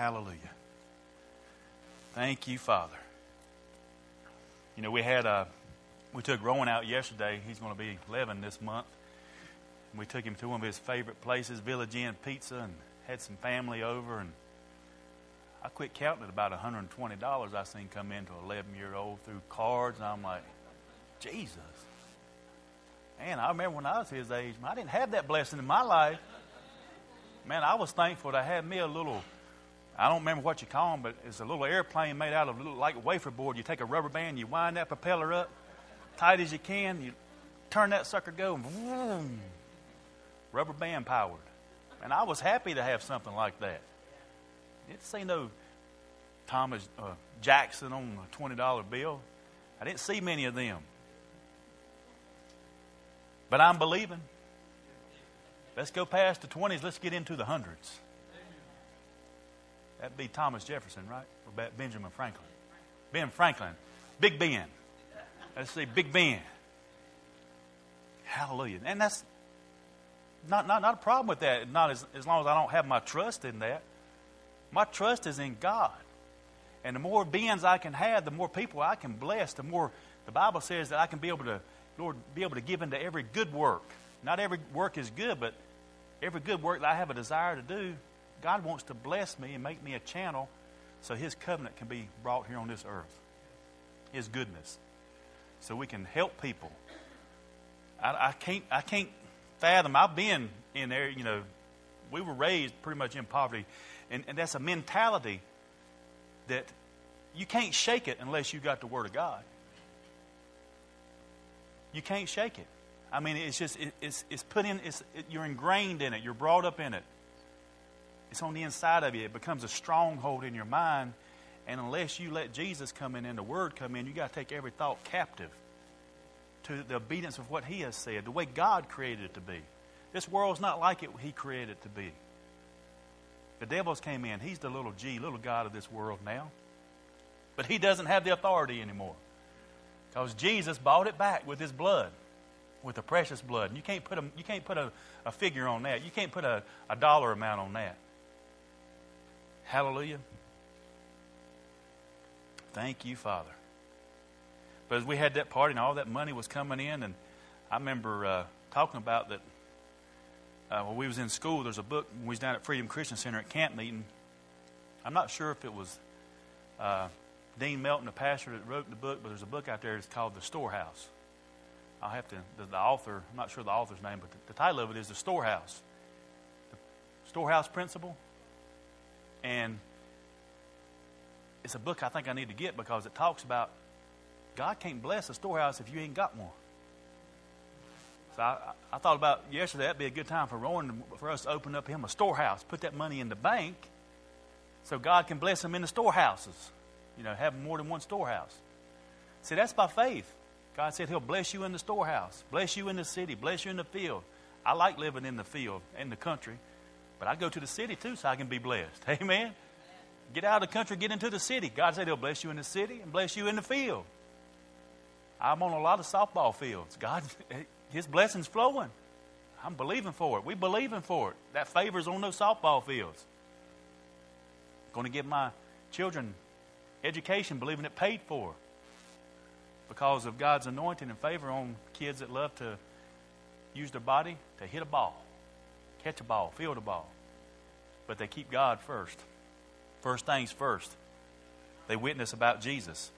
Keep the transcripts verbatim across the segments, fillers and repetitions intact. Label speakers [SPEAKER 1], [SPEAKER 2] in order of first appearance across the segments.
[SPEAKER 1] Hallelujah. Thank you, Father. You know, we had a, we took Rowan out yesterday. He's going to be eleven this month. We took him to one of his favorite places, Village Inn Pizza, and had some family over. And I quit counting at about one hundred twenty dollars I seen come into an eleven-year-old through cards. And I'm like, Jesus. Man, I remember when I was his age, I didn't have that blessing in my life. Man, I was thankful to have me a little, I don't remember what you call them, but it's a little airplane made out of a little, like a wafer board. You take a rubber band, you wind that propeller up tight as you can, you turn that sucker go, and vroom, rubber band powered. And I was happy to have something like that. Didn't see no Thomas uh, Jackson on a twenty dollar bill. I didn't see many of them. But I'm believing. Let's go past the twenties. Let's get into the hundreds. That'd be Thomas Jefferson, right? Or Benjamin Franklin. Ben Franklin. Big Ben. Let's say Big Ben. Hallelujah. And that's not, not, not a problem with that. Not as, as long as I don't have my trust in that. My trust is in God. And the more beings I can have, the more people I can bless, the more the Bible says that I can be able to, Lord, be able to give into every good work. Not every work is good, but every good work that I have a desire to do, God wants to bless me and make me a channel so His covenant can be brought here on this earth. His goodness. So we can help people. I, I can't I can't fathom. I've been in there, you know, we were raised pretty much in poverty. And, and that's a mentality that you can't shake it unless you got the Word of God. You can't shake it. I mean, it's just, it, it's, it's put in, it's, it, you're ingrained in it. You're brought up in it. It's on the inside of you. It becomes a stronghold in your mind. And unless you let Jesus come in and the Word come in, you got to take every thought captive to the obedience of what He has said, the way God created it to be. This world's not like it He created it to be. The devil's came in. He's the little G, little God of this world now. But he doesn't have the authority anymore. Because Jesus bought it back with His blood. With the precious blood. And you can't put a, you can't put a, a figure on that. You can't put a, a dollar amount on that. Hallelujah. Thank you, Father. But as we had that party and all that money was coming in, and I remember uh, talking about that uh, when we was in school, there's a book, when we was down at Freedom Christian Center at camp meeting. I'm not sure if it was uh, Dean Melton, the pastor, that wrote the book, but there's a book out there that's called The Storehouse. I'll have to, the, the author, I'm not sure the author's name, but the, the title of it is The Storehouse. The Storehouse Principle. And it's a book I think I need to get because it talks about God can't bless a storehouse if you ain't got one. So I, I thought about yesterday, that'd be a good time for Rowan, for us to open up him a storehouse, put that money in the bank so God can bless him in the storehouses. You know, have more than one storehouse. See, that's by faith. God said He'll bless you in the storehouse, bless you in the city, bless you in the field. I like living in the field, in the country, but I go to the city too so I can be blessed. Amen? Get out of the country, get into the city. God said He'll bless you in the city and bless you in the field. I'm on a lot of softball fields. God, His blessing's flowing. I'm believing for it. We believing for it. That favor's on those softball fields. Going to give my children education, believing it paid for. Because of God's anointing and favor on kids that love to use their body to hit a ball, catch a ball, field a ball. But they keep God first. First things first. They witness about Jesus.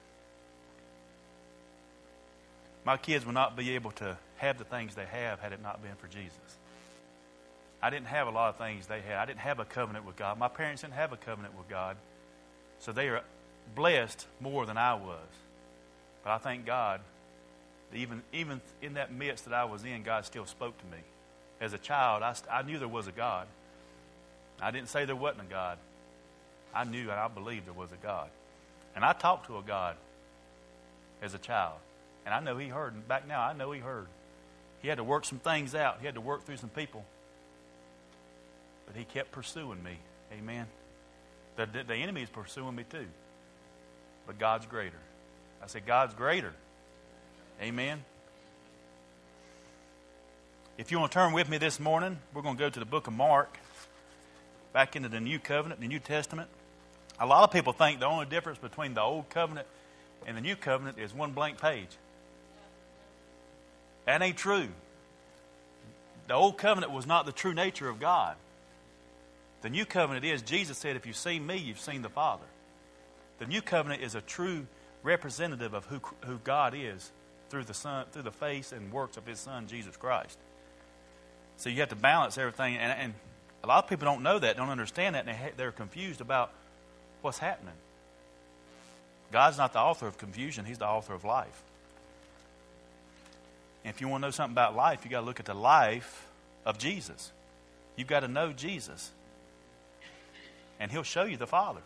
[SPEAKER 1] My kids would not be able to have the things they have had it not been for Jesus. I didn't have a lot of things they had. I didn't have a covenant with God. My parents didn't have a covenant with God. So they are blessed more than I was. But I thank God that even, even in that midst that I was in, God still spoke to me. As a child, I, I knew there was a God. I didn't say there wasn't a God. I knew and I believed there was a God. And I talked to a God as a child. And I know He heard. And back now, I know He heard. He had to work some things out. He had to work through some people. But He kept pursuing me. Amen. The, the, the enemy is pursuing me too. But God's greater. I said, God's greater. Amen. If you want to turn with me this morning, we're going to go to the book of Mark, back into the New Covenant, the New Testament. A lot of people think the only difference between the old covenant and the new covenant is one blank page. That ain't true. The old covenant was not the true nature of God. The new covenant is, Jesus said, if you've seen me, you've seen the Father. The new covenant is a true representative of who, who God is through the Son, through the face and works of His Son, Jesus Christ. So you have to balance everything. And, and a lot of people don't know that, don't understand that, and they, they're confused about what's happening. God's not the author of confusion. He's the author of life. And if you want to know something about life, you've got to look at the life of Jesus. You've got to know Jesus. And He'll show you the Father.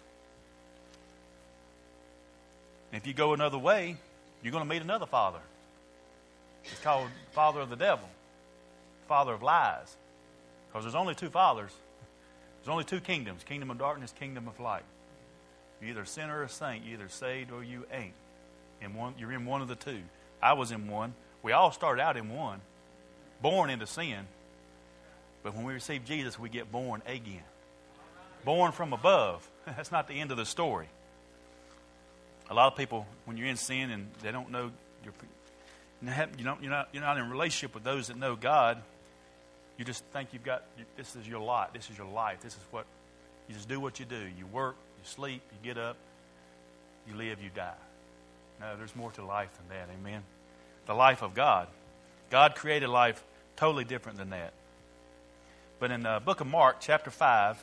[SPEAKER 1] And if you go another way, you're going to meet another father. It's called father of the devil. Father of lies. Because there's only two fathers. There's only two kingdoms. Kingdom of darkness, kingdom of light. You're either a sinner or a saint. You're either saved or you ain't. In one, you're in one of the two. I was in one. We all started out in one. Born into sin. But when we receive Jesus, we get born again. Born from above. That's not the end of the story. A lot of people, when you're in sin and they don't know, you're, you don't, you're, not, you're not in a relationship with those that know God, you just think you've got, this is your lot, this is your life, this is what, you just do what you do. You work, you sleep, you get up, you live, you die. No, there's more to life than that, amen? The life of God. God created life totally different than that. But in the book of Mark, chapter five,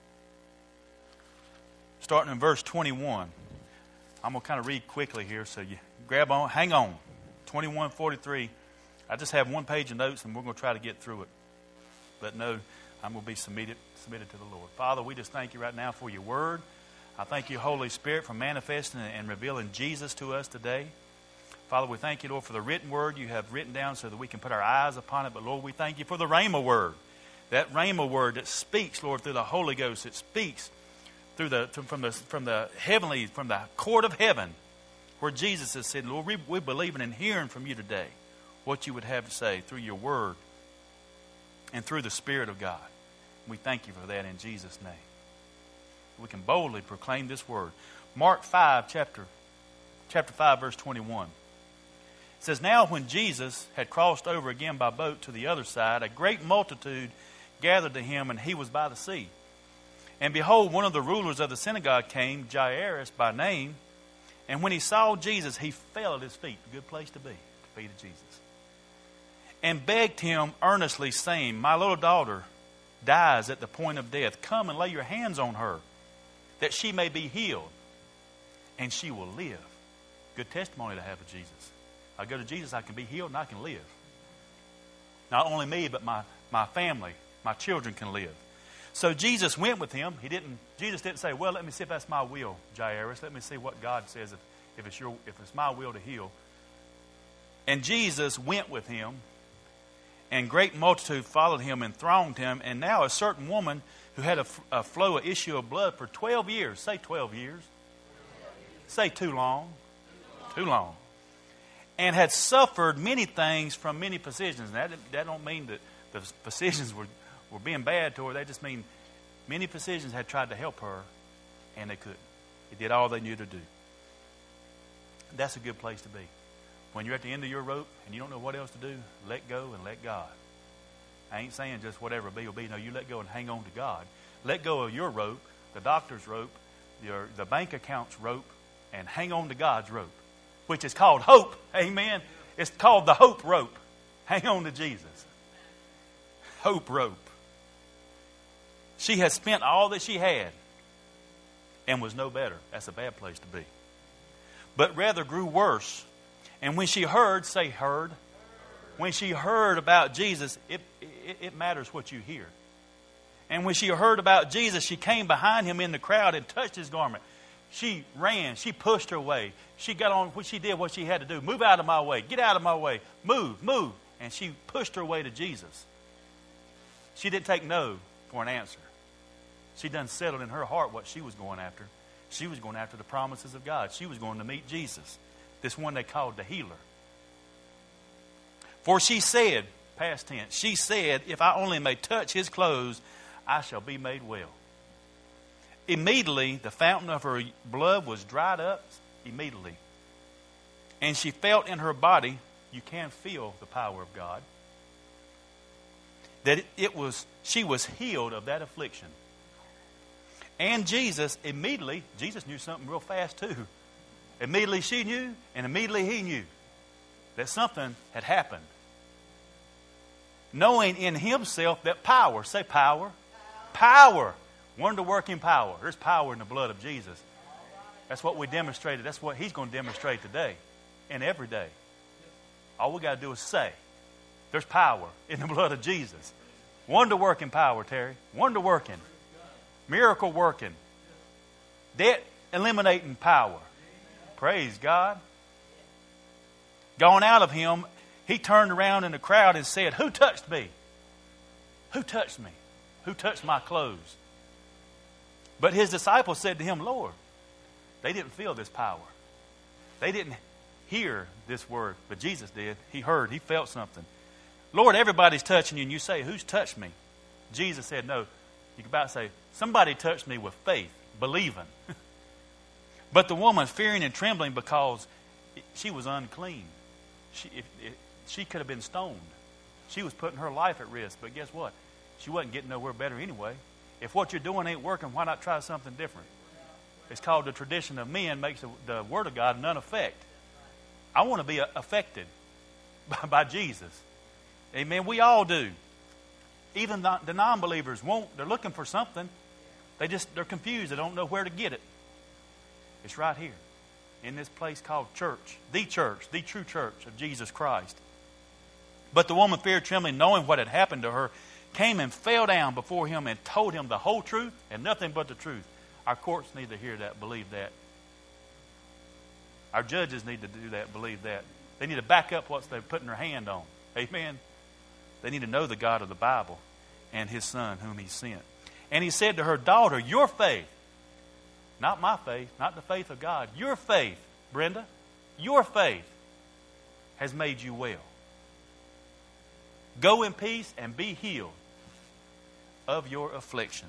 [SPEAKER 1] starting in verse twenty-one, I'm going to kind of read quickly here, so you grab on, hang on. twenty-one forty-three. I just have one page of notes, and we're going to try to get through it. But no, I'm going to be submitted, submitted to the Lord. Father, we just thank you right now for your word. I thank you, Holy Spirit, for manifesting and revealing Jesus to us today. Father, we thank you, Lord, for the written word you have written down so that we can put our eyes upon it. But, Lord, we thank you for the Rhema word. That Rhema word that speaks, Lord, through the Holy Ghost. It speaks through the from the from the heavenly, from the court of heaven, where Jesus has said, Lord, we, we believe in hearing from you today what you would have to say through your word and through the Spirit of God. We thank you for that in Jesus' name. We can boldly proclaim this word. Mark five, chapter, chapter five, verse twenty-one. It says, now when Jesus had crossed over again by boat to the other side, a great multitude gathered to him, and he was by the sea. And behold, one of the rulers of the synagogue came, Jairus by name, and when he saw Jesus, he fell at his feet. A good place to be, to be to Jesus. And begged him earnestly, saying, my little daughter dies at the point of death. Come and lay your hands on her, that she may be healed, and she will live. Good testimony to have of Jesus. I go to Jesus, I can be healed and I can live. Not only me, but my, my family, my children can live. So Jesus went with him. He didn't. Jesus didn't say, well, let me see if that's my will, Jairus. Let me see what God says if, if, it's your, if it's my will to heal. And Jesus went with him, and great multitude followed him and thronged him. And now a certain woman who had a, a flow, of issue of blood for twelve years. Say twelve years. Say too long. Too long. And had suffered many things from many physicians. And that, that don't mean that the physicians were, were being bad to her. They just mean many physicians had tried to help her, and they couldn't. They did all they knew to do. That's a good place to be. When you're at the end of your rope and you don't know what else to do, let go and let God. I ain't saying just whatever be will be. No, you let go and hang on to God. Let go of your rope, the doctor's rope, your, the bank account's rope, and hang on to God's rope, which is called hope. Amen. It's called the hope rope. Hang on to Jesus. Hope rope. She had spent all that she had and was no better. That's a bad place to be. But rather grew worse. And when she heard, say heard. When she heard about Jesus, it, it, it matters what you hear. And when she heard about Jesus, she came behind him in the crowd and touched his garment. She ran. She pushed her way. She got on what she did, what she had to do. Move out of my way. Get out of my way. Move, move. And she pushed her way to Jesus. She didn't take no for an answer. She done settled in her heart what she was going after. She was going after the promises of God. She was going to meet Jesus, this one they called the healer. For she said, past tense, she said, if I only may touch his clothes, I shall be made well. Immediately, the fountain of her blood was dried up immediately. And she felt in her body, you can feel the power of God, that it, it was, she was healed of that affliction. And Jesus, immediately, Jesus knew something real fast too. Immediately she knew, and immediately he knew that something had happened. Knowing in himself that power, say power, power, power. Wonder-working power. There's power in the blood of Jesus. That's what we demonstrated. That's what he's going to demonstrate today and every day. All we got to do is say, there's power in the blood of Jesus. Wonder-working power, Terry. Wonder-working. Miracle-working. Debt-eliminating power. Praise God. Gone out of him, he turned around in the crowd and said, who touched me? Who touched me? Who touched my clothes? But his disciples said to him, Lord, they didn't feel this power. They didn't hear this word, but Jesus did. He heard, he felt something. Lord, everybody's touching you, and you say, who's touched me? Jesus said, no. You can about say, somebody touched me with faith, believing. But the woman, fearing and trembling because she was unclean, she, if, if, she could have been stoned. She was putting her life at risk, but guess what? She wasn't getting nowhere better anyway. If what you're doing ain't working, why not try something different? It's called the tradition of men makes the, the Word of God none effect. I want to be affected by, by Jesus. Amen. We all do. Even the, the non-believers won't. They're looking for something. They just, they're confused. They don't know where to get it. It's right here in this place called church. The church, the true church of Jesus Christ. But the woman, feared, trembling, knowing what had happened to her, came and fell down before him and told him the whole truth and nothing but the truth. Our courts need to hear that, believe that. Our judges need to do that, believe that. They need to back up what they're putting their hand on. Amen. They need to know the God of the Bible and his Son whom he sent. And he said to her, daughter, your faith, not my faith, not the faith of God, your faith, Brenda, your faith has made you well. Go in peace and be healed of your affliction.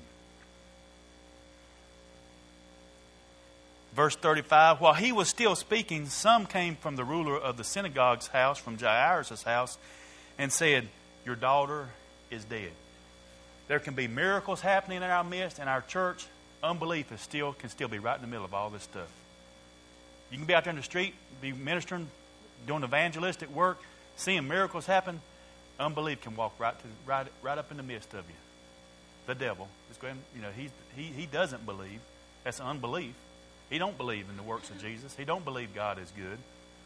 [SPEAKER 1] Verse thirty-five, while he was still speaking, some came from the ruler of the synagogue's house, from Jairus' house, and said, your daughter is dead. There can be miracles happening in our midst, and our church, unbelief is still can still be right in the middle of all this stuff. You can be out there in the street, be ministering, doing evangelistic work, seeing miracles happen. Unbelief can walk right to right right up in the midst of you. The devil is going. You know, he he he doesn't believe. That's unbelief. He don't believe in the works of Jesus. He don't believe God is good.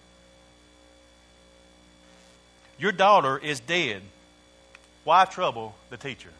[SPEAKER 1] Your daughter is dead. Why trouble the teacher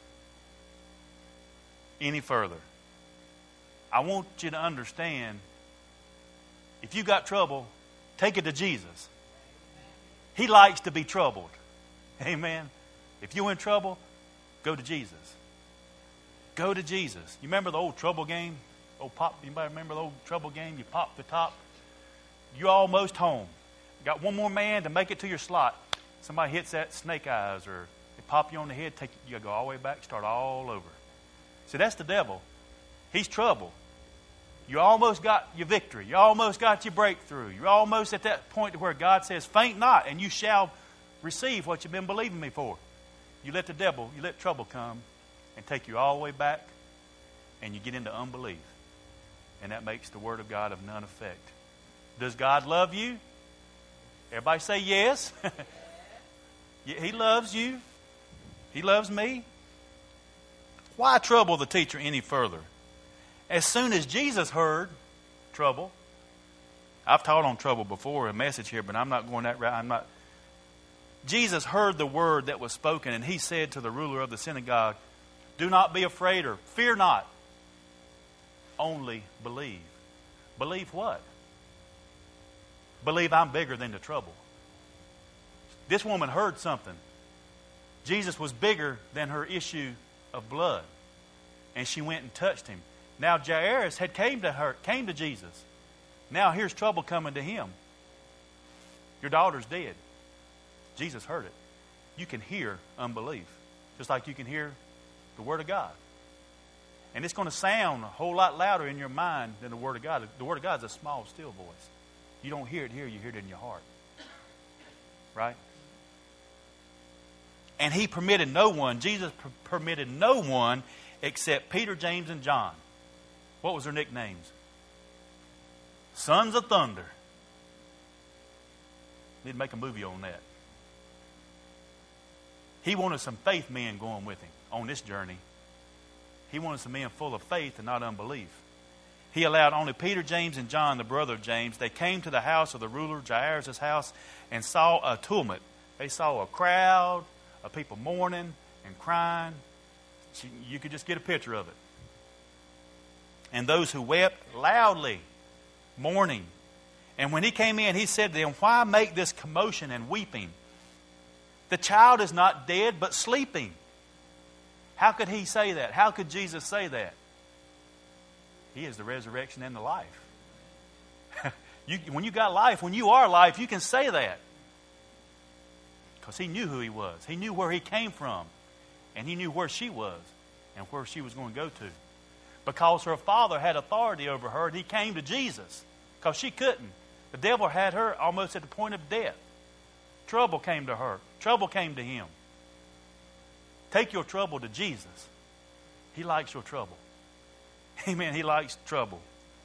[SPEAKER 1] any further? I want you to understand, if you got trouble, take it to Jesus. He likes to be troubled. Amen. If you're in trouble, go to Jesus. Go to Jesus. You remember the old trouble game? Old pop. Anybody remember the old trouble game? You pop the top. You're almost home. Got one more man to make it to your slot. Somebody hits that snake eyes, or they pop you on the head. Take you gotta go all the way back, start all over. See, that's the devil. He's trouble. You almost got your victory. You almost got your breakthrough. You're almost at that point to where God says, "Faint not, and you shall receive what you've been believing me for." You let the devil, you let trouble come and take you all the way back, and you get into unbelief. And that makes the Word of God of none effect. Does God love you? Everybody say yes. He loves you. He loves me. Why trouble the teacher any further? As soon as Jesus heard trouble, I've taught on trouble before, a message here, but I'm not going that route. I'm not. Jesus heard the word that was spoken, and he said to the ruler of the synagogue, "Do not be afraid or fear not. Only believe." Believe what? Believe I'm bigger than the trouble. This woman heard something. Jesus was bigger than her issue of blood. And she went and touched him. Now Jairus had came to her, came to Jesus. Now here's trouble coming to him. Your daughter's dead. Jesus heard it. You can hear unbelief, just like you can hear the Word of God. And it's going to sound a whole lot louder in your mind than the Word of God. The Word of God is a small, still voice. You don't hear it here, you hear it in your heart. Right? And he permitted no one, Jesus per- permitted no one except Peter, James, and John. What was their nicknames? Sons of Thunder. Need to make a movie on that. He wanted some faith men going with him on this journey. He wanted some men full of faith and not unbelief. He allowed only Peter, James, and John, the brother of James. They came to the house of the ruler, Jairus' house, and saw a tumult. They saw a crowd of people mourning and crying. You could just get a picture of it. And those who wept loudly, mourning. And when he came in, he said to them, "Why make this commotion and weeping? The child is not dead, but sleeping." How could he say that? How could Jesus say that? He is the resurrection and the life. you, when you got life, when you are life, you can say that. Because he knew who he was. He knew where he came from. And he knew where she was and where she was going to go to. Because her father had authority over her, and he came to Jesus. Because she couldn't. The devil had her almost at the point of death. Trouble came to her. Trouble came to him. Take your trouble to Jesus. He likes your trouble. Amen. He likes trouble.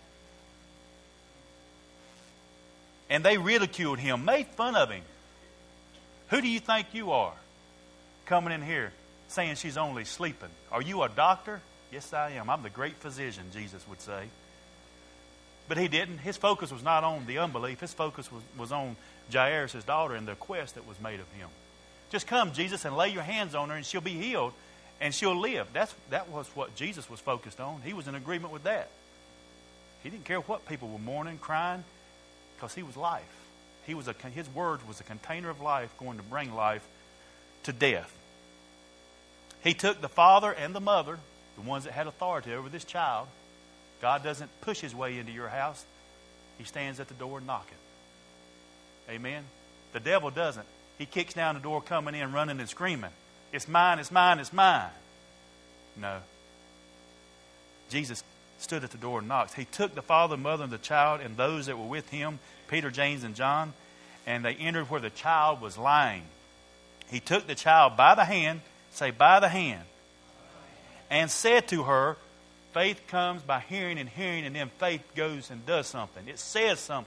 [SPEAKER 1] And they ridiculed him, made fun of him. Who do you think you are coming in here saying she's only sleeping? Are you a doctor? Yes, I am. I'm the great physician, Jesus would say. But he didn't. His focus was not on the unbelief. His focus was, was on Jairus' daughter and the request that was made of him. Just come, Jesus, and lay your hands on her and she'll be healed and she'll live. That's, that was what Jesus was focused on. He was in agreement with that. He didn't care what people were mourning, crying, because he was life. He was a, his word was a container of life going to bring life to death. He took the father and the mother, the ones that had authority over this child. God doesn't push his way into your house. He stands at the door knocking. Amen? The devil doesn't. He kicks down the door coming in, running and screaming. It's mine, it's mine, it's mine. No. Jesus stood at the door and knocked. He took the father, mother, and the child and those that were with him, Peter, James, and John, and they entered where the child was lying. He took the child by the hand, say by the hand, and said to her, faith comes by hearing and hearing, and then faith goes and does something. It says something.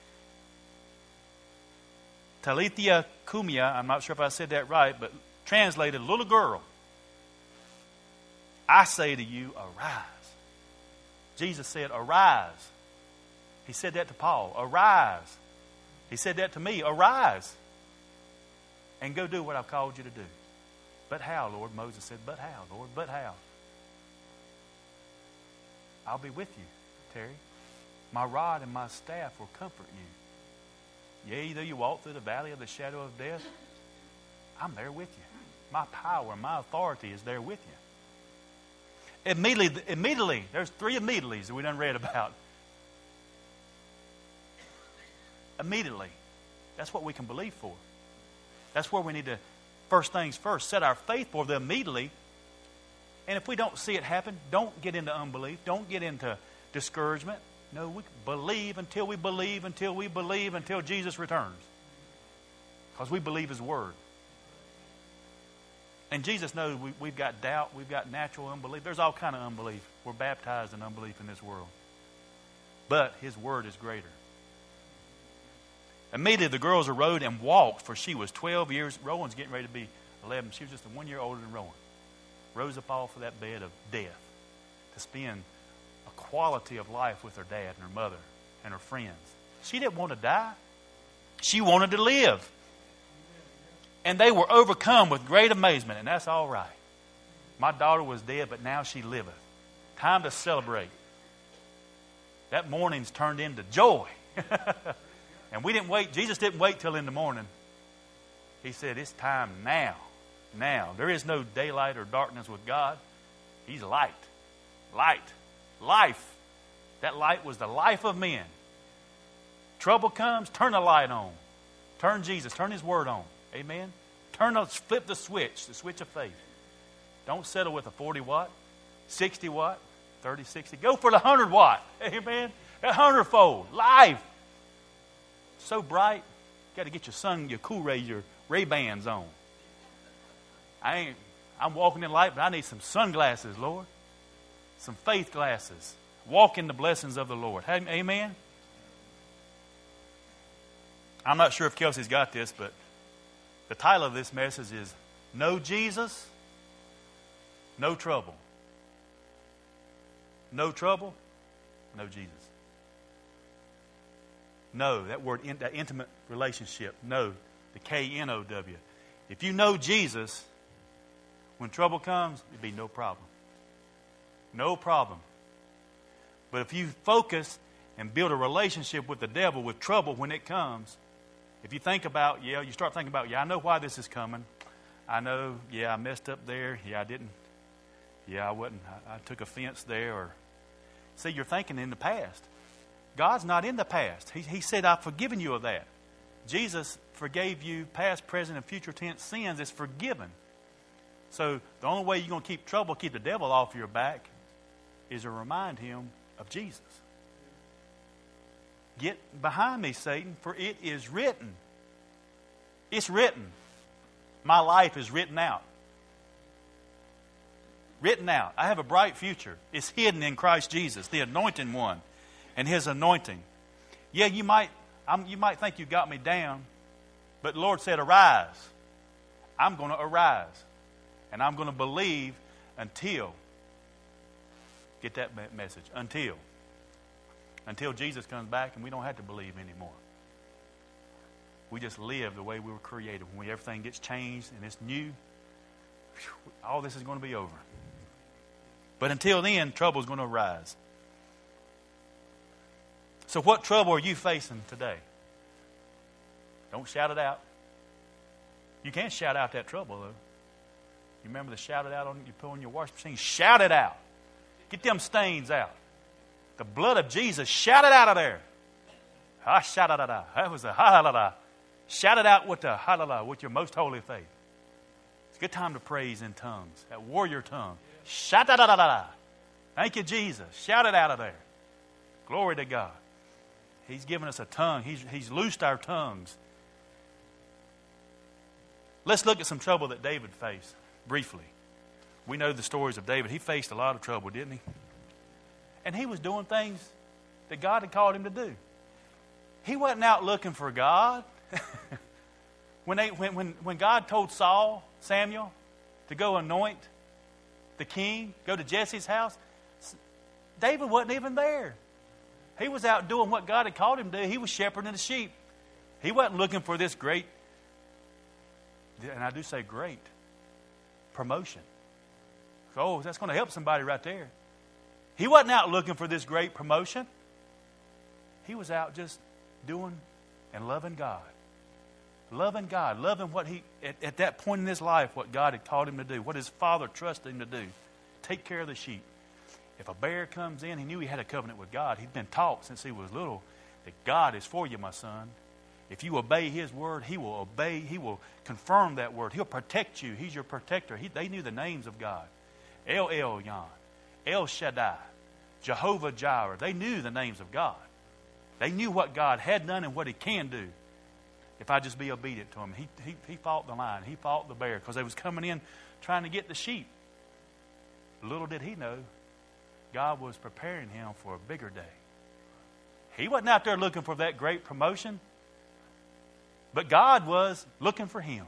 [SPEAKER 1] Talitha Kumia, I'm not sure if I said that right, but translated, little girl, I say to you, arise. Jesus said, arise. He said that to Paul, arise. He said that to me, arise. And go do what I've called you to do. But how, Lord? Moses said, but how, Lord? But how? I'll be with you, Terry. My rod and my staff will comfort you. Yea, though you walk through the valley of the shadow of death, I'm there with you. My power, my authority is there with you. Immediately, immediately, there's three immediatelys that we done read about. Immediately. That's what we can believe for. That's where we need to, first things first, set our faith for the immediately. And if we don't see it happen, don't get into unbelief. Don't get into discouragement. No, we believe until we believe, until we believe, until Jesus returns. Because we believe His Word. And Jesus knows we, we've got doubt, we've got natural unbelief. There's all kind of unbelief. We're baptized in unbelief in this world. But His Word is greater. Immediately the girls arose and walked, for she was twelve years. Rowan's getting ready to be eleven. She was just a one year older than Rowan. Rose up off of that bed of death to spend a quality of life with her dad and her mother and her friends. She didn't want to die. She wanted to live. And they were overcome with great amazement, and that's all right. My daughter was dead, but now she liveth. Time to celebrate. That morning's turned into joy. And we didn't wait. Jesus didn't wait till in the morning. He said, it's time now. Now. There is no daylight or darkness with God. He's light. Light. Life. That light was the life of men. Trouble comes, turn the light on. Turn Jesus. Turn His Word on. Amen. Turn the, flip the switch, the switch of faith. Don't settle with a forty watt. sixty watt, thirty, sixty. Go for the one hundred watt. Amen. A hundredfold. Life. So bright. You got to get your sun, your Cool Ray, your Ray-Bans on. I ain't, I'm walking in light, but I need some sunglasses, Lord. Some faith glasses. Walk in the blessings of the Lord. Amen. I'm not sure if Kelsey's got this, but the title of this message is No Jesus, No Trouble. No trouble, no Jesus. No, that word, that intimate relationship. No, the K N O W. If you know Jesus, when trouble comes, it'd be no problem. No problem. But if you focus and build a relationship with the devil with trouble when it comes, if you think about, yeah, you start thinking about, yeah, I know why this is coming. I know, yeah, I messed up there. Yeah, I didn't. Yeah, I wasn't. I, I took offense there. Or see, you're thinking in the past. God's not in the past. He, he said, I've forgiven you of that. Jesus forgave you past, present, and future tense sins. It's forgiven. So the only way you're going to keep trouble, keep the devil off your back, is to remind him of Jesus. Get behind me, Satan, for it is written. It's written. My life is written out. Written out. I have a bright future. It's hidden in Christ Jesus, the anointed one, and his anointing. Yeah, you might, I'm, you might think you got me down, but the Lord said, arise. I'm going to arise. And I'm going to believe until, get that message, until. Until Jesus comes back and we don't have to believe anymore. We just live the way we were created. When everything gets changed and it's new, all this is going to be over. But until then, trouble is going to arise. So what trouble are you facing today? Don't shout it out. You can't shout out that trouble, though. You remember the shout it out on you put on your washing machine? Shout it out. Get them stains out. The blood of Jesus, shout it out of there. Ha, shout it out. That was a ha la la. Shout it out with the ha la la, with your most holy faith. It's a good time to praise in tongues, that warrior tongue. Shout it out. Thank you, Jesus. Shout it out of there. Glory to God. He's given us a tongue. He's, he's loosed our tongues. Let's look at some trouble that David faced briefly. We know the stories of David. He faced a lot of trouble, didn't he? And he was doing things that God had called him to do. He wasn't out looking for God. when, they, when, when, when God told Saul, Samuel, to go anoint the king, go to Jesse's house, David wasn't even there. He was out doing what God had called him to do. He was shepherding the sheep. He wasn't looking for this great, and I do say great, promotion. Oh, that's going to help somebody right there. He wasn't out looking for this great promotion. He was out just doing and loving God. Loving God. Loving what he, at, at that point in his life, what God had called him to do. What his father trusted him to do. Take care of the sheep. If a bear comes in, he knew he had a covenant with God. He'd been taught since he was little that God is for you, my son. If you obey his word, he will obey. He will confirm that word. He'll protect you. He's your protector. He, they knew the names of God. El Elyon. El Shaddai, Jehovah Jireh. They knew the names of God. They knew what God had done and what he can do if I just be obedient to him. He, he, he fought the lion. He fought the bear because they was coming in trying to get the sheep. Little did he know, God was preparing him for a bigger day. He wasn't out there looking for that great promotion, but God was looking for him.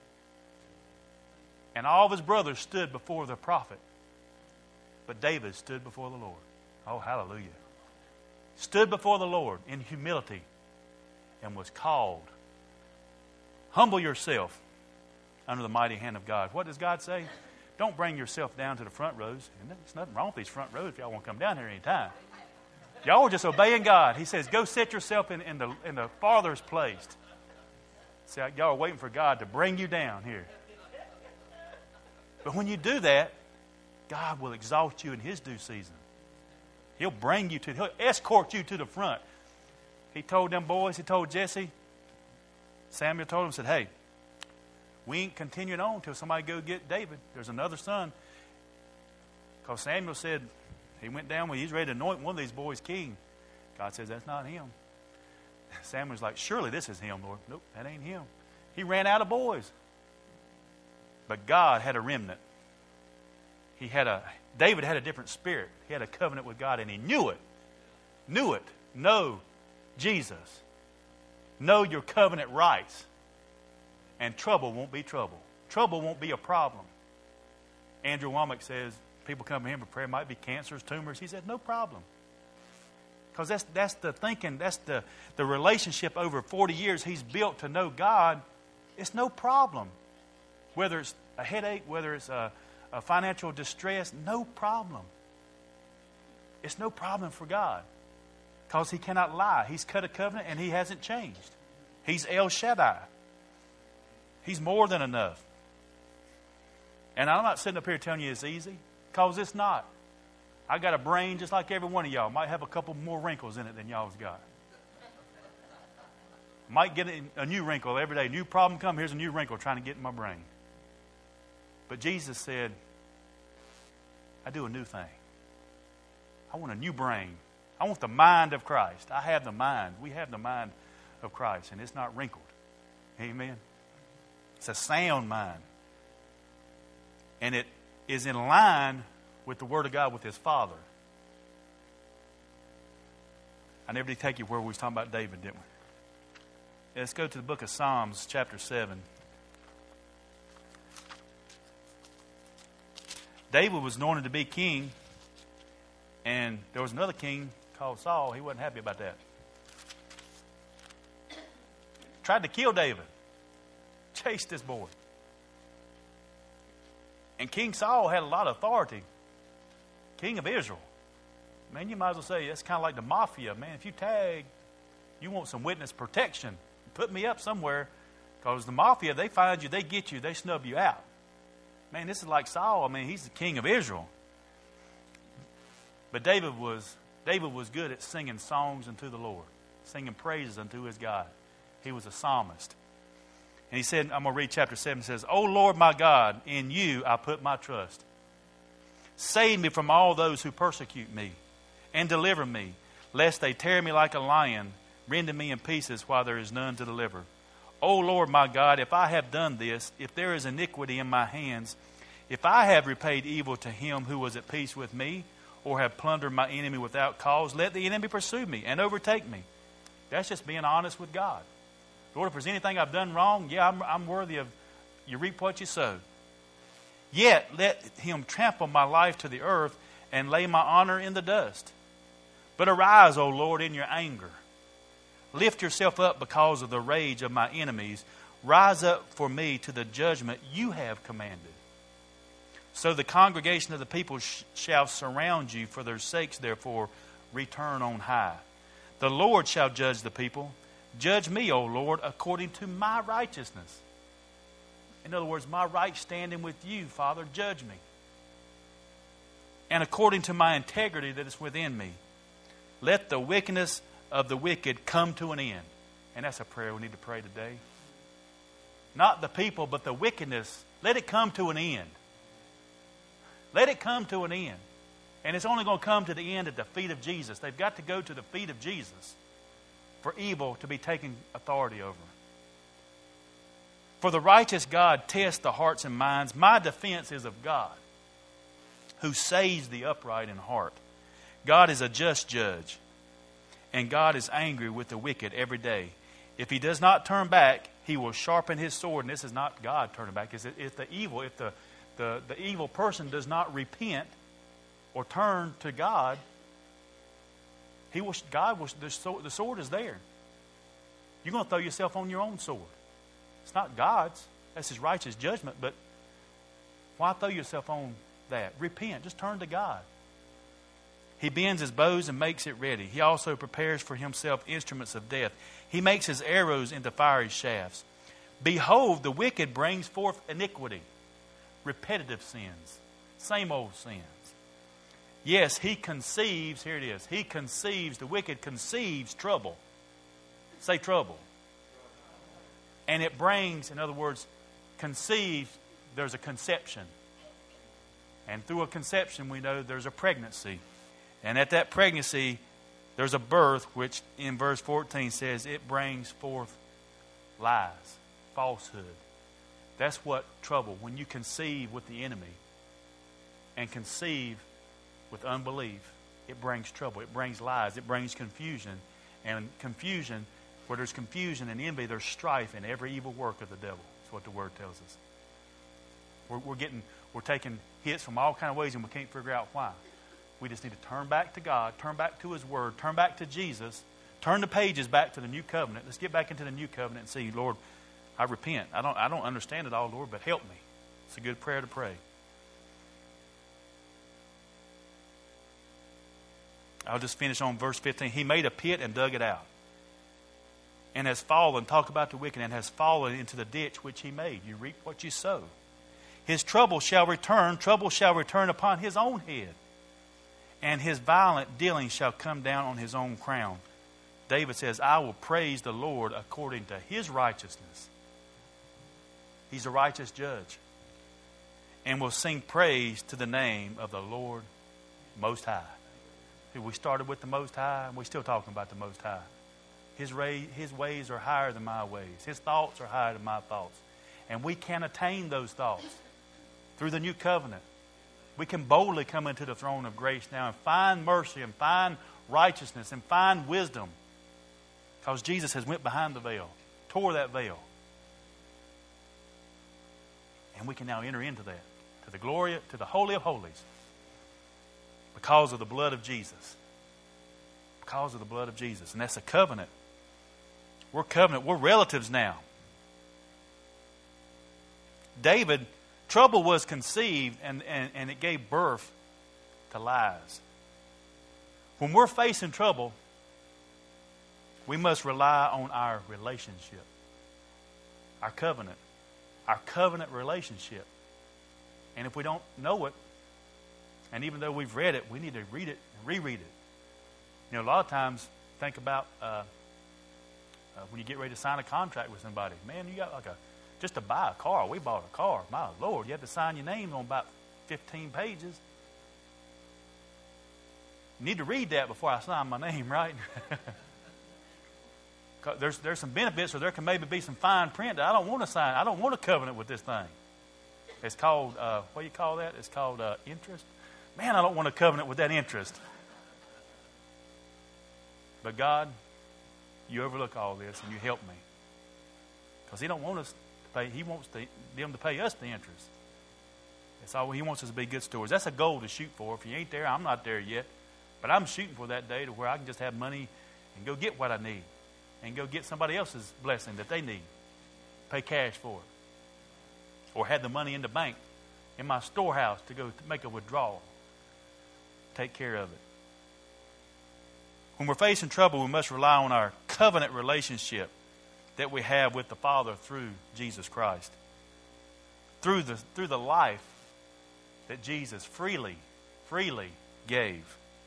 [SPEAKER 1] And all of his brothers stood before the prophet. But David stood before the Lord. Oh, hallelujah. Stood before the Lord in humility and was called. Humble yourself under the mighty hand of God. What does God say? Don't bring yourself down to the front rows. And there's nothing wrong with these front rows if y'all want to come down here anytime. Y'all are just obeying God. He says, go set yourself in, in, the, in the farthest place. See, y'all are waiting for God to bring you down here. But when you do that, God will exalt you in his due season. He'll bring you to, he'll escort you to the front. He told them boys, he told Jesse, Samuel told him, said, hey, we ain't continuing on till somebody go get David. There's another son. Because Samuel said, he went down when he's ready to anoint one of these boys king. God says, that's not him. Samuel's like, surely this is him, Lord. Nope, that ain't him. He ran out of boys. But God had a remnant. He had a, David had a different spirit. He had a covenant with God, and he knew it. Knew it. Know Jesus. Know your covenant rights. And trouble won't be trouble. Trouble won't be a problem. Andrew Womack says, people come to him for prayer, might be cancers, tumors. He said, no problem. Because that's, that's the thinking, that's the, the relationship over forty years he's built to know God. It's no problem. Whether it's a headache, whether it's a, a financial distress, no problem. It's no problem for God. Because he cannot lie. He's cut a covenant and he hasn't changed. He's El Shaddai. He's more than enough. And I'm not sitting up here telling you it's easy, because it's not. I got a brain just like every one of y'all. Might have a couple more wrinkles in it than y'all's got. Might get a new wrinkle every day. New problem come, here's a new wrinkle trying to get in my brain. But Jesus said, I do a new thing. I want a new brain. I want the mind of Christ. I have the mind. We have the mind of Christ, and it's not wrinkled. Amen. It's a sound mind. And it is in line with the Word of God, with His Father. I never did take you where we was talking about David, didn't we? Let's go to the book of Psalms, chapter seven. David was anointed to be king, and there was another king called Saul. He wasn't happy about that. Tried to kill David. Chased this boy. And King Saul had a lot of authority. King of Israel. Man, you might as well say that's kind of like the mafia. Man, if you tag, you want some witness protection. Put me up somewhere. Because the mafia, they find you, they get you, they snub you out. Man, this is like Saul. I mean, he's the king of Israel. But David was David was good at singing songs unto the Lord. Singing praises unto his God. He was a psalmist. And he said, I'm going to read chapter seven. It says, O Lord my God, in you I put my trust. Save me from all those who persecute me, and deliver me, lest they tear me like a lion, rending me in pieces while there is none to deliver. O Lord my God, if I have done this, if there is iniquity in my hands, if I have repaid evil to him who was at peace with me, or have plundered my enemy without cause, let the enemy pursue me and overtake me. That's just being honest with God. Lord, if there's anything I've done wrong, yeah, I'm, I'm worthy of, you reap what you sow. Yet let him trample my life to the earth and lay my honor in the dust. But arise, O Lord, in your anger. Lift yourself up because of the rage of my enemies. Rise up for me to the judgment you have commanded. So the congregation of the people sh- shall surround you. For their sakes, therefore, return on high. The Lord shall judge the people. Judge me, O Lord, according to my righteousness. In other words, my right standing with you, Father, judge me. And according to my integrity that is within me. Let the wickedness of the wicked come to an end. And that's a prayer we need to pray today. Not the people, but the wickedness. Let it come to an end. Let it come to an end. And it's only going to come to the end at the feet of Jesus. They've got to go to the feet of Jesus for evil to be taken authority over. For the righteous God tests the hearts and minds. My defense is of God, who saves the upright in heart. God is a just judge, and God is angry with the wicked every day. If he does not turn back, he will sharpen his sword. And this is not God turning back. It's if the evil, if the, the, the evil person does not repent or turn to God, He will. God will. The sword, the sword is there. You're going to throw yourself on your own sword. It's not God's. That's His righteous judgment. But why throw yourself on that? Repent. Just turn to God. He bends his bows and makes it ready. He also prepares for himself instruments of death. He makes his arrows into fiery shafts. Behold, the wicked brings forth iniquity, repetitive sins, same old sins. Yes, he conceives, here it is, he conceives, the wicked conceives trouble. Say trouble. And it brings, in other words, conceives, there's a conception. And through a conception, we know there's a pregnancy. And at that pregnancy, there's a birth, which in verse fourteen says it brings forth lies, falsehood. That's what trouble, when you conceive with the enemy and conceive with unbelief, it brings trouble. It brings lies. It brings confusion. And confusion, where there's confusion and envy, there's strife in every evil work of the devil. That's what the Word tells us. We're, we're getting, we're taking hits from all kinds of ways, and we can't figure out why. We just need to turn back to God, turn back to His Word, turn back to Jesus, turn the pages back to the New Covenant. Let's get back into the New Covenant and see, Lord, I repent. I don't, I don't understand it all, Lord, but help me. It's a good prayer to pray. I'll just finish on verse fifteen. He made a pit and dug it out, and has fallen, talk about the wicked, and has fallen into the ditch which he made. You reap what you sow. His trouble shall return, trouble shall return upon his own head, and his violent dealing shall come down on his own crown. David says, I will praise the Lord according to His righteousness. He's a righteous judge. And will sing praise to the name of the Lord Most High. We started with the Most High, and we're still talking about the Most High. His, ray, his ways are higher than my ways. His thoughts are higher than my thoughts. And we can attain those thoughts through the new covenant. We can boldly come into the throne of grace now and find mercy and find righteousness and find wisdom. Because Jesus has went behind the veil, tore that veil. And we can now enter into that, to the glory, to the Holy of Holies, because of the blood of Jesus. Because of the blood of Jesus. And that's a covenant. We're covenant. We're relatives now. David, trouble was conceived and, and, and it gave birth to lies. When we're facing trouble, we must rely on our relationship, our covenant, our covenant relationship. And if we don't know it, and even though we've read it, we need to read it and reread it. You know, a lot of times, think about uh, uh, when you get ready to sign a contract with somebody. Man, you got like a, just to buy a car. We bought a car. My Lord, you have to sign your name on about fifteen pages. You need to read that before I sign my name, right? There's there's some benefits, or there can maybe be some fine print that I don't want to sign. I don't want a covenant with this thing. It's called, uh, what do you call that? It's called uh, interest. Man, I don't want a covenant with that interest. But God, you overlook all this and you help me. Because He don't want us to pay, He wants to, them to pay us the interest. That's all He wants us to be good stewards. That's a goal to shoot for. If you ain't there, I'm not there yet. But I'm shooting for that day to where I can just have money and go get what I need. And go get somebody else's blessing that they need. Pay cash for it. Or have the money in the bank, in my storehouse, to go to make a withdrawal. Take care of it. When we're facing trouble, we must rely on our covenant relationship that we have with the Father through Jesus Christ. Through the, through the life that Jesus freely, freely gave.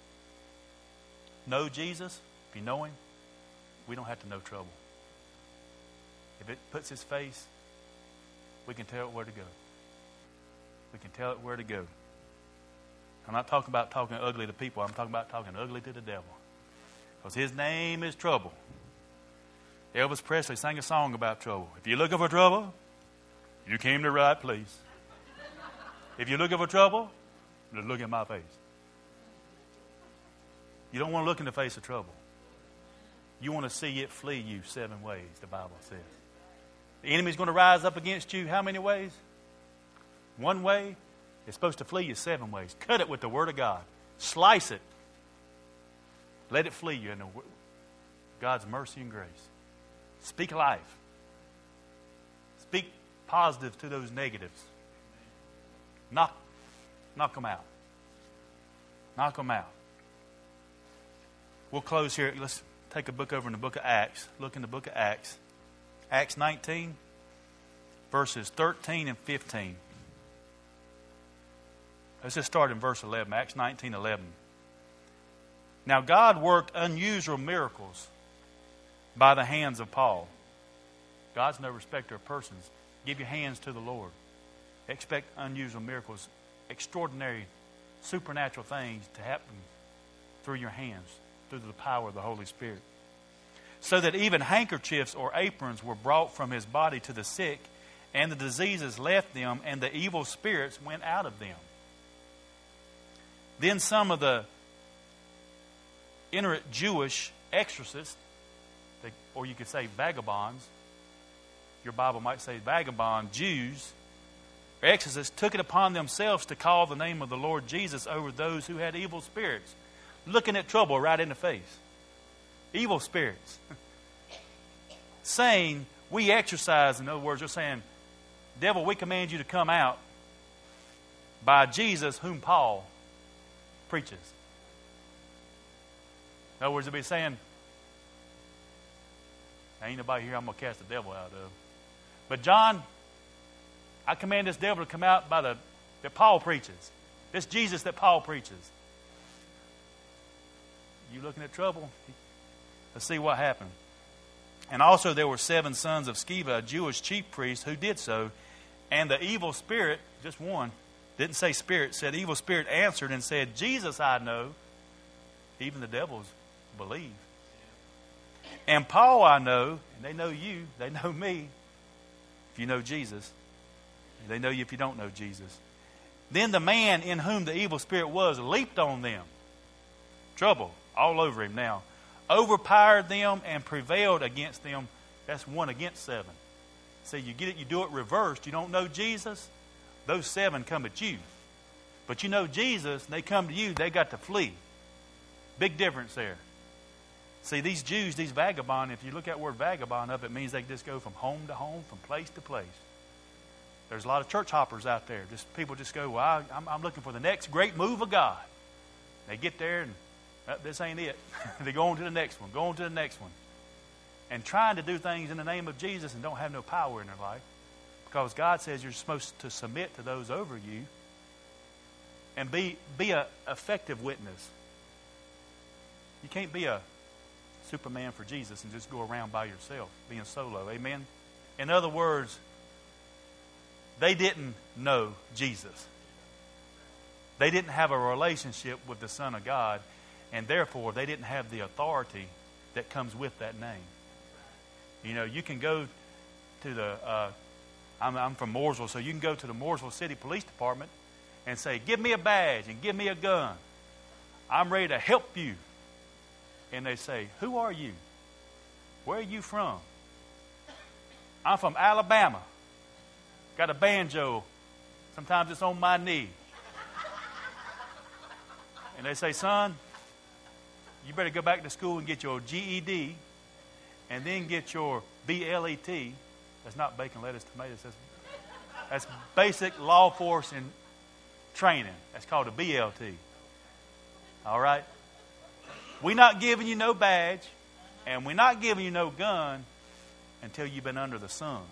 [SPEAKER 1] Know Jesus, if you know Him, we don't have to know trouble. If it puts His face, we can tell it where to go. We can tell it where to go. I'm not talking about talking ugly to people. I'm talking about talking ugly to the devil. Because his name is trouble. Elvis Presley sang a song about trouble. If you're looking for trouble, you came to the right place. If you're looking for trouble, just look at my face. You don't want to look in the face of trouble. You want to see it flee you seven ways, the Bible says. The enemy's going to rise up against you how many ways? One way. It's supposed to flee you seven ways. Cut it with the Word of God. Slice it. Let it flee you in the, God's mercy and grace. Speak life. Speak positive to those negatives. Knock, knock them out. Knock them out. We'll close here. Let's take a book over in the book of Acts. Look in the book of Acts. Acts nineteen, verses thirteen and fifteen. Let's just start in verse eleven. Acts nineteen, eleven. Now God worked unusual miracles by the hands of Paul. God's no respecter of persons. Give your hands to the Lord. Expect unusual miracles extraordinary, supernatural things to happen through your hands, through the power of the Holy Spirit. So that even handkerchiefs or aprons were brought from his body to the sick, and the diseases left them, and the evil spirits went out of them. Then some of the itinerant Jewish exorcists, or you could say vagabonds, your Bible might say vagabond Jews, or exorcists, took it upon themselves to call the name of the Lord Jesus over those who had evil spirits, looking at trouble right in the face. Evil spirits. Saying, we exorcise, in other words, they're saying, devil, we command you to come out by Jesus whom Paul preaches. In other words, they'll be saying, ain't nobody here I'm going to cast the devil out of. But John, I command this devil to come out by the that Paul preaches. This Jesus that Paul preaches. You looking at trouble? Let's see what happened. And also there were seven sons of Sceva, a Jewish chief priest, who did so. And the evil spirit, just one, didn't say spirit, said evil spirit answered and said, Jesus I know. Even the devils believe. And Paul I know, and they know you, they know me, if you know Jesus. They know you if you don't know Jesus. Then the man in whom the evil spirit was leaped on them. Trouble all over him now. Overpowered them and prevailed against them. That's one against seven. See, you get it, you do it reversed. You don't know Jesus, those seven come at you. But you know Jesus, and they come to you, they got to flee. Big difference there. See, these Jews, these vagabond, if you look at the word vagabond up, it means they just go from home to home, from place to place. There's a lot of church hoppers out there. Just people just go, well, I, I'm, I'm looking for the next great move of God. They get there and uh, this ain't it. They go on to the next one, go on to the next one. And trying to do things in the name of Jesus and don't have no power in their life. Because God says you're supposed to submit to those over you and be be an effective witness. You can't be a Superman for Jesus and just go around by yourself, being solo. Amen? In other words, they didn't know Jesus. They didn't have a relationship with the Son of God, and therefore they didn't have the authority that comes with that name. You know, you can go to the, uh, I'm, I'm from Mooresville, so you can go to the Mooresville City Police Department and say, give me a badge and give me a gun. I'm ready to help you. And they say, who are you? Where are you from? I'm from Alabama. Got a banjo. Sometimes it's on my knee. And they say, son, you better go back to school and get your G E D and then get your B L E T. That's not bacon, lettuce, tomatoes. That's, that's basic law enforcement training. That's called a B L T. All right? We're not giving you no badge, and we're not giving you no gun until you've been under the sun.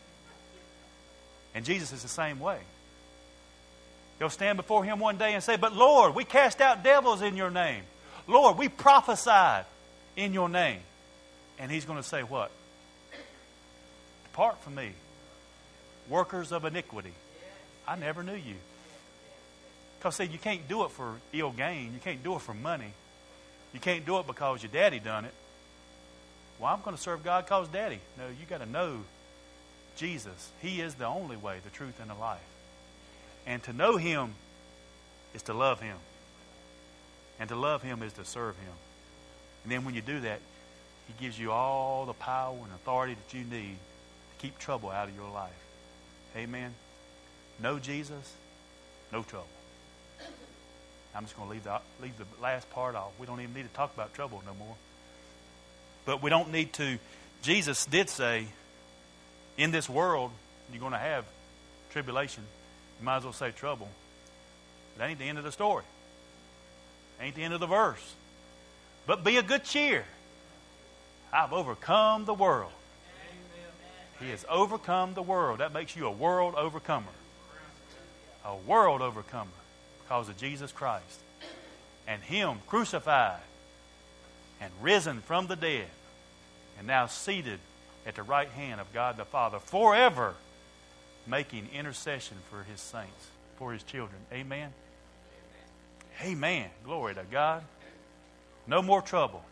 [SPEAKER 1] And Jesus is the same way. You'll stand before Him one day and say, but Lord, we cast out devils in your name. Lord, we prophesied in your name. And He's going to say what? Depart from me, workers of iniquity. I never knew you. Because see, you can't do it for ill gain. You can't do it for money. You can't do it because your daddy done it. Well, I'm going to serve God because daddy. No, you got to know Jesus. He is the only way, the truth, and the life. And to know Him is to love Him. And to love Him is to serve Him. And then when you do that, He gives you all the power and authority that you need to keep trouble out of your life. Amen. Know Jesus, no trouble. I'm just going to leave the, leave the last part off. We don't even need to talk about trouble no more. But we don't need to. Jesus did say, in this world, you're going to have tribulation. You might as well say trouble. That ain't the end of the story. Ain't the end of the verse. But be of good cheer. I've overcome the world. He has overcome the world. That makes you a world overcomer. A world overcomer. Because of Jesus Christ. And Him crucified and risen from the dead. And now seated at the right hand of God the Father. Forever making intercession for His saints. for his children. Amen? Amen. Amen. Glory to God. No more trouble.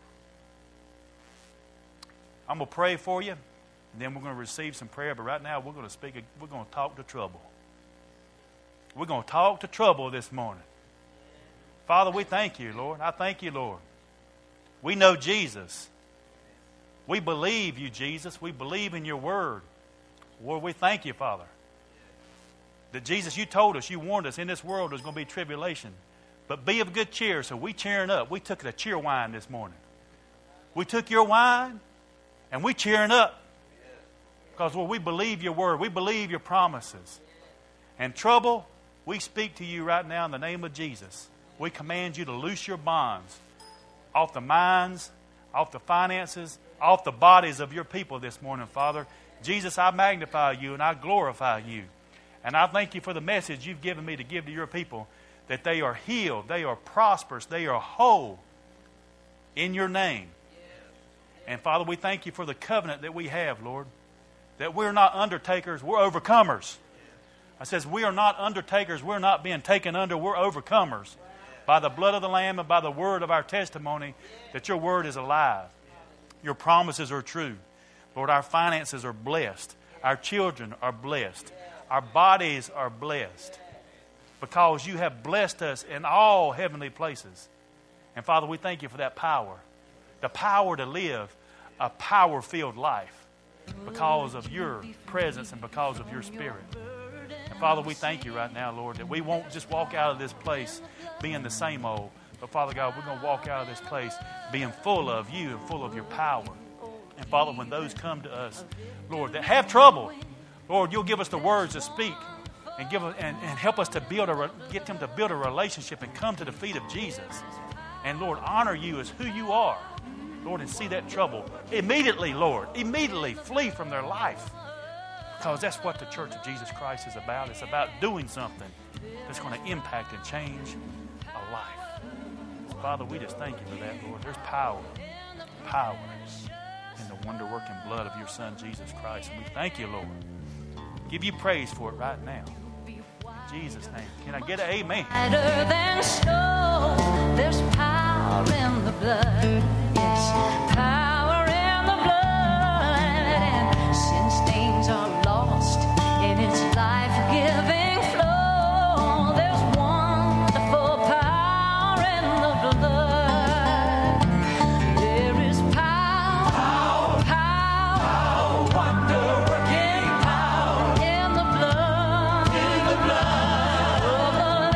[SPEAKER 1] I'm going to pray for you, and then we're going to receive some prayer. But right now, we're going to speak. We're going to talk to trouble. We're going to talk to trouble this morning. Father, we thank you, Lord. I thank you, Lord. We know Jesus. We believe you, Jesus. We believe in your word. Lord, we thank you, Father. That Jesus, you told us, you warned us, in this world there's going to be tribulation. But be of good cheer. So we cheering up. We took the cheer wine this morning. We took your wine and we cheering up. Because, Lord, we believe your word. We believe your promises. And trouble, we speak to you right now in the name of Jesus. We command you to loose your bonds off the minds, off the finances, off the bodies of your people this morning, Father. Jesus, I magnify you and I glorify you. And I thank you for the message you've given me to give to your people, that they are healed, they are prosperous, they are whole in your name. And Father, we thank you for the covenant that we have, Lord, that we're not undertakers, we're overcomers. I says we are not undertakers, we're not being taken under, we're overcomers by the blood of the Lamb and by the word of our testimony, that your word is alive. Your promises are true. Lord, our finances are blessed. Our children are blessed. Our bodies are blessed because you have blessed us in all heavenly places. And Father, we thank you for that power, the power to live a power-filled life because of your presence and because of your Spirit. And Father, we thank you right now, Lord, that we won't just walk out of this place being the same old, but Father God, we're going to walk out of this place being full of you and full of your power. And Father, when those come to us, Lord, that have trouble, Lord, you'll give us the words to speak and give and, and help us to build a get them to build a relationship and come to the feet of Jesus. And Lord, honor you as who you are, Lord, and see that trouble immediately, Lord, immediately flee from their life, because that's what the Church of Jesus Christ is about. It's about doing something that's going to impact and change a life. So, Father, we just thank you for that, Lord. There's power, power in the wonder-working blood of your Son, Jesus Christ. And we thank you, Lord. Give you praise for it right now. In Jesus' name. Can I get an amen?
[SPEAKER 2] Brighter than snow, there's power in the blood. Yes, power in the blood. And sin stains are lost in its life-giving flow. There's wonderful power in the blood. There is power, power, power, wonder-working power in the blood, in the blood of the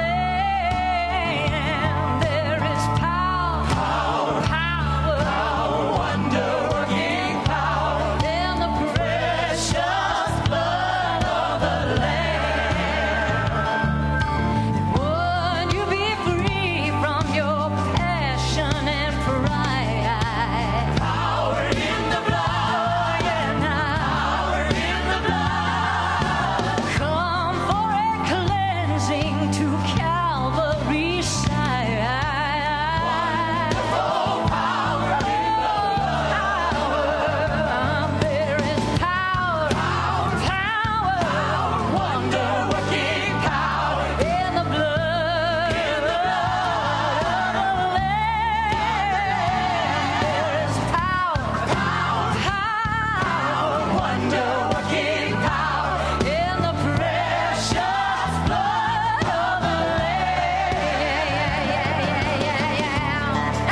[SPEAKER 2] Lamb. There is power, power, power, power, wonder-working power in the precious blood of the Lamb. Would you be free from your passion and pride? Power in the blood, yeah, now. Power in the blood. Come for a cleansing to Calvary's side. Wonderful power in the blood. There is power, power, power, wonder-working power in the blood, in the blood of the Lamb. There is power, power, power, wonder-working power in the precious blood of the Lamb. Yeah, yeah, yeah, yeah,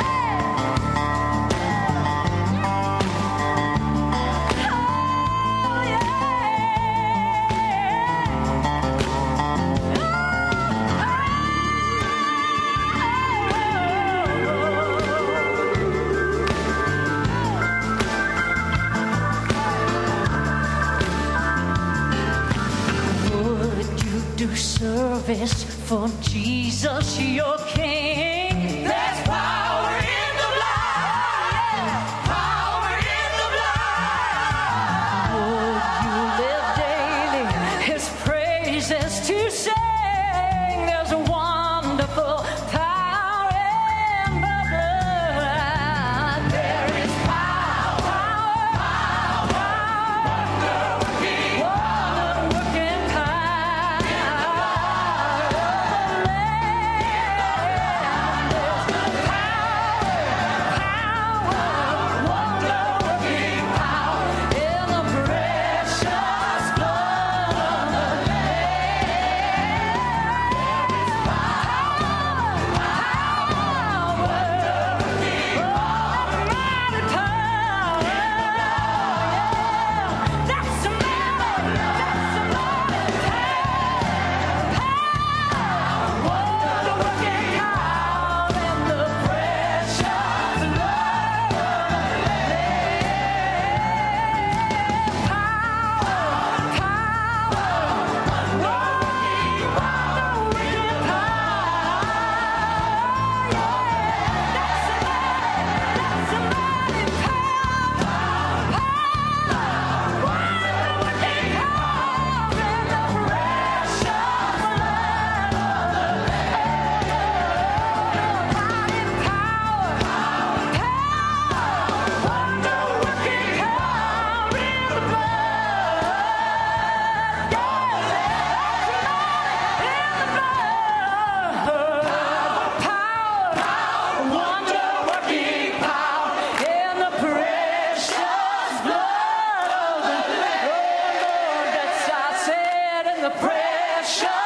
[SPEAKER 2] Would you do service for Jesus, your King? There's power in the blood. Power in the blood. Would you live daily His praises to sing? There's a wonderful power in the blood. There is power, power, power, wonder-working power precious.